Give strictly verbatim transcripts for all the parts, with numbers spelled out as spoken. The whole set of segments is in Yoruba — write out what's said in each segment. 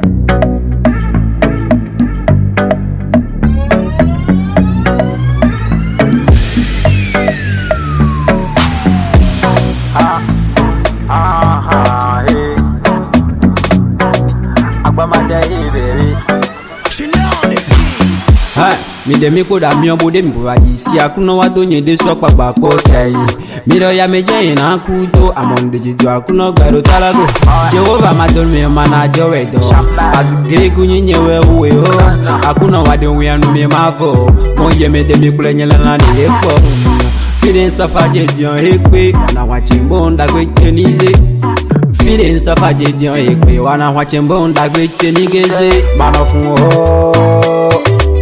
Mi de mi ko da mi obo de mi bo adisi akuno wa to yen de so papa ko tayi mi do ya me je na ku to amon de jijo akuno gbero talago Jehovah ma don me mana jo we do as gre ku yin we we o akuno wa de we anu me ma fo mo ye me de mi kule yen la de epo feeling suffer je dion ekpe na wa chimbo ndagbe tenize feeling suffer je dion ekpe wa na wa chimbo ndagbe tenigeze mano fun o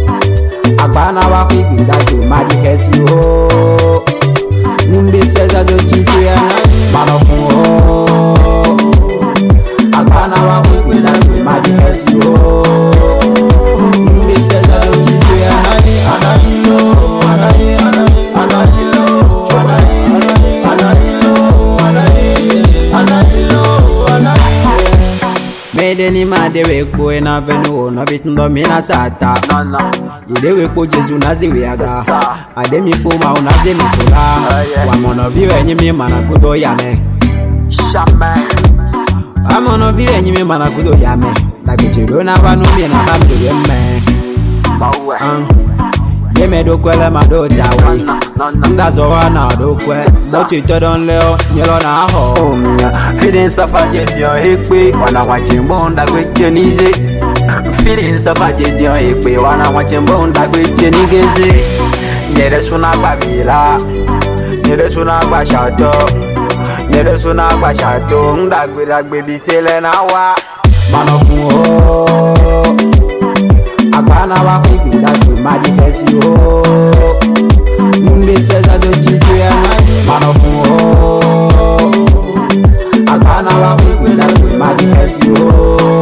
Abana wa fibi dajo madi hesi ho Numbe seza do jitu ya nani Mano fun ho Abana wa fibi dajo madi hesi ho Numbe seza do jitu ya nani Anahilo, anahi, anahi, anahilo Anahi, anahilo, anahi, anahilo, anahi Mede ni made wekbo ena venu no bitundo mina sata Nana Ide wekbo Jesu nazi weaga Ademi puma unazi misula Wamono viwe nyimi mana kudo yame Shame Wamono viwe nyimi mana kudo yame Lakichido na vanumi na bamdo yeme Mawe Yeme do kwele mado tawe Ndazo wana do kwe Mochi todon leo nyelo na ho Feeling suffer jedion hekwe Wana wachimbo ndagwe jenize Feeling suffer jedion hekwe Wana wachimbo ndagwe jenigeze Nyere suna kwa bila Nyere suna kwa shato Nyere suna kwa shato Ndagwe dagwe bisele na wa Mano fun ho Abana wa fibi dajo madi hesi ho Numbe seza do jitu ya nani Mano fun ho Abana wa fibi dajo madi hesi ho